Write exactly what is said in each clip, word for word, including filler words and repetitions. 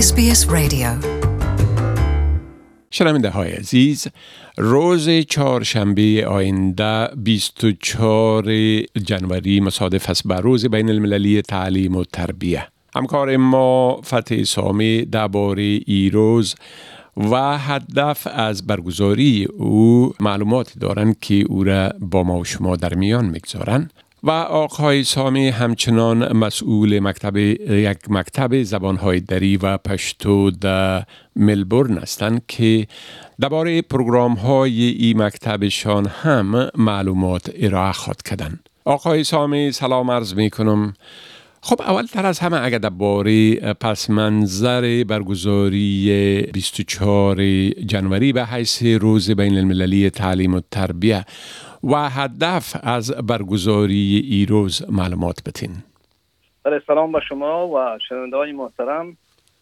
اس بی اس رادیو. شنونده های عزیز، روز چهارشنبه آینده بیست و چهار جنوری مصادف است با روز بین المللی تعلیم و تربیه. همکار ما فتح سامی درباره این روز و هدف از برگزاری او معلومات دارند که او را با ما و شما در میان میگذارند. و آقای سامی همچنان مسئول مکتب یک مکتب زبانهای دری و پشتو در ملبورن هستند که درباره پروگرام‌های این مکتبشان هم معلومات ارائه خواهد کردند. آقای سامی سلام عرض میکنم. خب اول تر از همه اگر درباره پس منظر برگزاری بیست و چهار جنوری به حیث روز بین المللی تعلیم و تربیه و هدف از برگزاری این روز معلومات بتین. بله، سلام با شما و شنونده‌های محترم.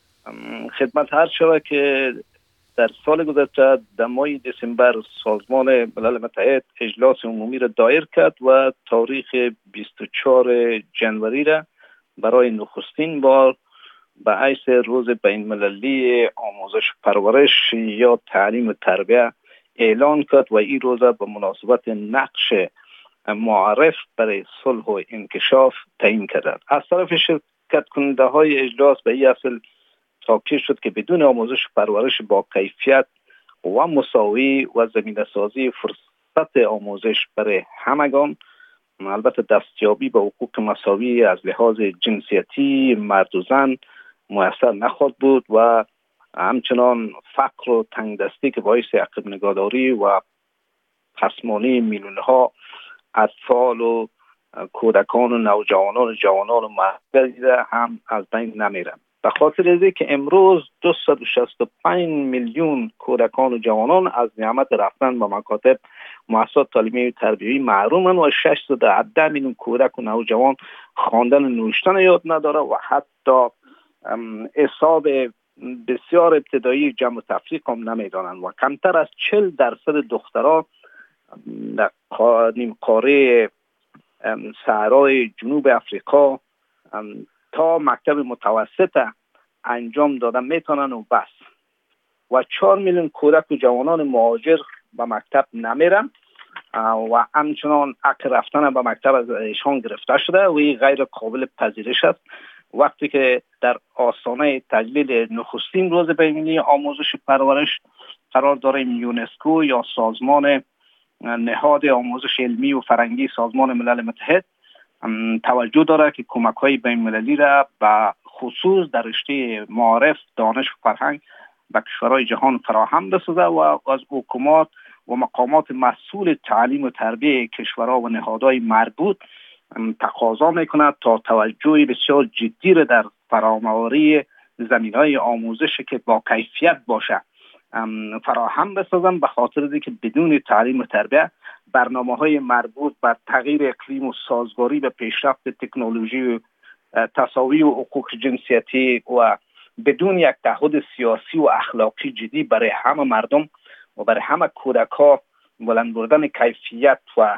خدمت هر شوه که در سال گذشته در ماه دسامبر سازمان ملل متحد اجلاس عمومی را دایر کرد و تاریخ بیست و چهار جنوری را برای نخستین بار به حیث روز بین المللی آموزش و پرورش یا تعلیم و تربیه اعلان کرد و این روز به مناسبت نقش معرف برای صلح و انکشاف تعیین کرد. از طرف شرکت کننده های اجلاس به این اصل تاکید شد که بدون آموزش و پرورش با کیفیت و مساوی و زمینه سازی فرصت آموزش برای همگان، البته دستیابی به حقوق مساوی از لحاظ جنسیتی مرد و زن میسر نخواهد بود و همچنان فقر و تنگدستی که باعث عقب نگهداری و پسمانی میلیون‌ها اطفال و کودکان و نوجوانان و جوانان و مردان هم از بین نمیرن. به خاطر اینکه که امروز دویست و شصت و پنج میلیون کودکان و جوانان از نعمت رفتن به مکاتب مؤسسات تعلیمی و تربیتی محرومن و ششصد و هفده میلیون کودک و نوجوان خواندن و نوشتن یاد نداره و حتی حساب بسیار ابتدایی جمع و تفریق هم نمیدانند و کمتر از چهل درصد دختران در نیم قاره صحرای جنوب افریقا تا مکتب متوسط انجام دادن میتونن و بس و چهار میلیون کودک و جوانان مهاجر به مکتب نمیرن و همچنان حق رفتن به مکتب از ایشان گرفته شده و این غیر قابل پذیرش است. وقتی که در آستانه تجلیل نخستین روز بین المللی آموزش و پرورش قرار داریم، یونسکو یا سازمان نهاد آموزش علمی و فرهنگی سازمان ملل متحد توجه داره که کمک‌های بین‌المللی را به خصوص در رشته معارف، دانش و فرهنگ به کشورهای جهان فراهم بسازه و از حکومات و مقامات مسئول تعلیم و تربیه کشورها و نهادهای مربوط تقاضا میکند تا توجه بسیار جدی را در فراهم‌آوری زمینه‌های آموزش که با کیفیت باشه فراهم بسازن، به خاطر اینکه بدون تعلیم و تربیه برنامه‌های مربوط بر تغییر اقلیم و سازگاری به پیشرفت تکنولوژی و تساوی و حقوق جنسیتی و بدون یک تعهد سیاسی و اخلاقی جدی برای همه مردم و برای همه کودک‌ها بلند بردن کیفیت و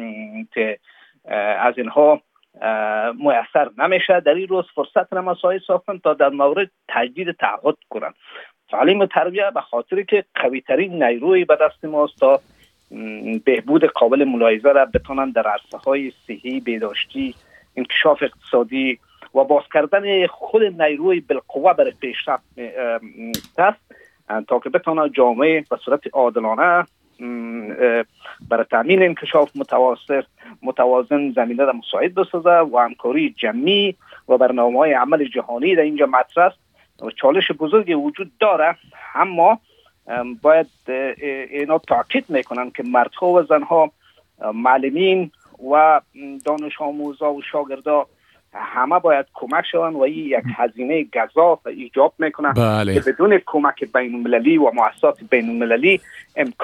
از اینها میسر نمیشه. در این روز فرصت را مساعد ساختن تا در مورد تجدید تعهد کنند. تعلیم و تربیه به خاطر که قوی ترین نیروی به دست ماست تا بهبود قابل ملاحظه را بتونن در عرصه های صحی، بهداشتی، انکشاف اقتصادی و باز کردن خود نیروی بالقوه برای پیشرفت است تا که بتونه جامعه به صورت عادلانه برای تامین انکشاف متوازن متوازن زمینه را مساعد بسازه و همکاری جمعی و برنامه‌های عمل جهانی در اینجا مطرح است. و چالش بزرگی وجود داره، اما باید اینا تاکید میکنن که مردها و زنها، معلمین و دانش آموزا و شاگردا همه باید کمک شوند و این یک هزینه گزاف ایجاب میکنه بله. که بدون کمک بین المللی و مؤسسات بین المللی امکان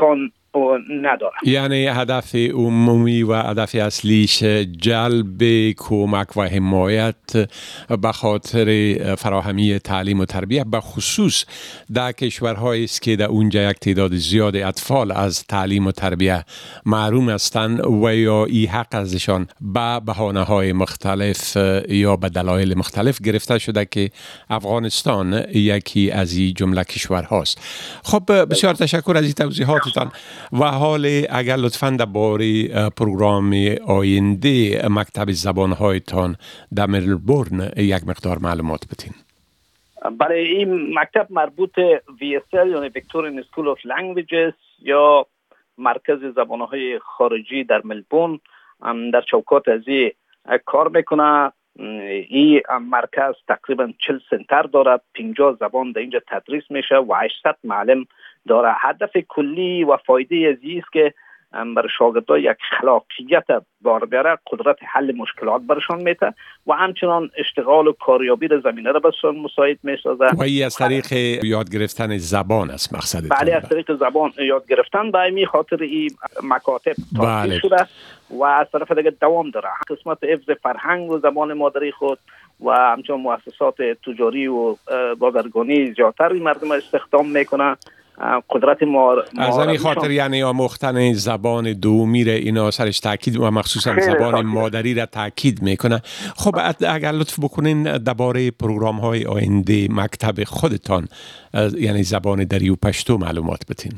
نداره. یعنی هدف عمومی و هدف اصلیش جلب کمک و حمایت به خاطر فراهمی تعلیم و تربیت، به خصوص در کشورهایی است که در اونجا یک تعداد زیاد اطفال از تعلیم و تربیت محروم هستند و یا ای حق ازشان به بهانه‌های مختلف یا به دلایل مختلف گرفته شده که افغانستان یکی از این جمله کشورهاست. خب بسیار تشکر از این توضیحاتتان. و حال اگر لطفاً درباره پروگرام آینده مکتب زبان‌هایتان در ملبورن یک مقدار معلومات بدین. برای این مکتب مربوط وی اس ال یعنی ویکتورین اسکول آف لنگویجز یا مرکز زبان‌های خارجی در ملبورن در چوکات از این کار میکنه. این مرکز تقریبا چهل سنتر داره، پنجاه زبان در اینجا تدریس میشه و هشتصد معلم داره. هدف کلی و فایده از این است که برای شاگردان یک خلاقیت بار بیاره، قدرت حل مشکلات برشان میده و همچنان اشتغال و کاریابی در زمینه را برشان مساعد میسازه. و این از طریق یاد گرفتن زبان است مقصد؟ بله، از طریق زبان یاد گرفتن. به این خاطر این مکاتب تأسیس شده و از طرف دیگه دوام داره. قسمت حفظ فرهنگ و زبان مادری خود و همچنان مؤسسات تجاری و بازرگانی زیادتر مردم استخدام میکنه. قدرت مار از این خاطر یعنی آموختن زبان دومی را اینا سرش تاکید و مخصوصا زبان خاطر. مادری را تاکید میکنه. خب اگر لطف بکنین درباره پروگرام های آینده مکتب خودتان یعنی زبان دری و پشتو معلومات بدین.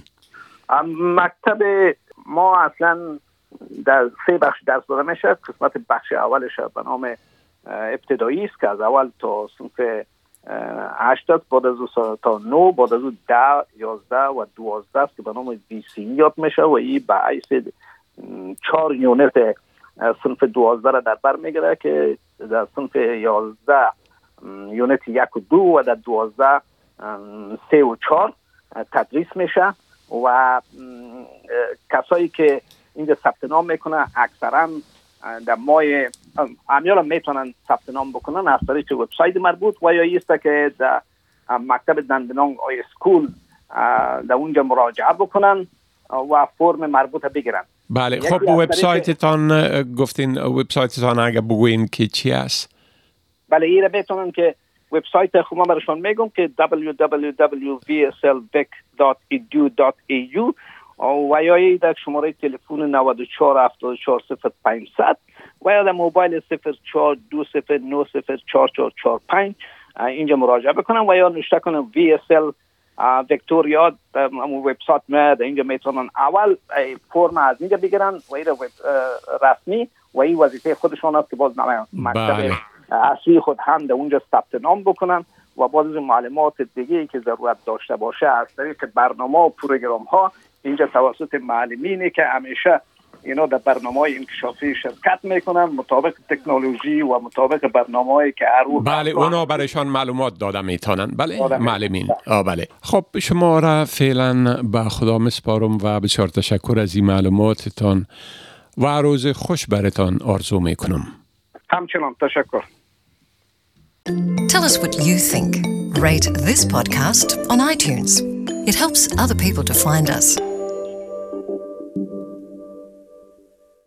مکتب ما اصلا در سه بخش درس داده میشه. قسمت بخش اولش به نام ابتدایی است که از اول تا صنف هشتاد، بعد از او تا نو، بعد از او ده، یازده و دوازده است که به نام وی سی یاد میشه و این به حیث چهار یونت صنف دوازده را در بر میگیره که در صنف یازده یونت یک و دو و در دوازده سه و چهار تدریس میشه و کسایی که اینجا ثبت نام میکنه اکثرا در ماه امیال هم میتونن ثبت نام بکنن از طریق وبسایت مربوط و یا ایسته که در مکتب دندنانگ آی اسکول در اونجا مراجعه بکنن و فرم مربوط بگیرن. بله. خب وبسایتتان گفتین وبسایتتان اگه بگوین که چی است؟ بله ایره میتونن که وبسایت خود ما برشان میگم که دبلیو دبلیو دبلیو وی اس ال ویک دات ای دی یو دات ای یو و یا ای در شماره تلفن نود و چهار هفتاد و چهار صفر پانصد و یا در موبایل صفر چهار دو صفر نه صفر چهار چهار چهار پنج اینجا مراجعه بکنن و یا نوشته کنن وی اس ال ویکتوریا وبسایت ما در اینجا میتونن اول فرم از اینجا بگیرن و این رسمی و این وظیفه خودشان است که باز مکتب اصلی خود هم در اونجا ثبت نام بکنن و باز معلومات دیگه که ضرورت داشته باشه از طریق برنامه و پروگرام ها اینجا توسط معلمینی که همیشه اینا در برنامه‌های انکشافی شرکت میکنن مطابق تکنولوژی و مطابق برنامه‌ای که هر روز بله اونا برایشان معلومات داده میتونن. بله معلمین. آه بله. خب شما را فعلا به خدا مسپارم و بسیار تشکر از این معلوماتتان و روز خوش براتان آرزو میکنم. همچنان تشکر. Tell us what you think. Rate this podcast on iTunes. It helps other people to find us.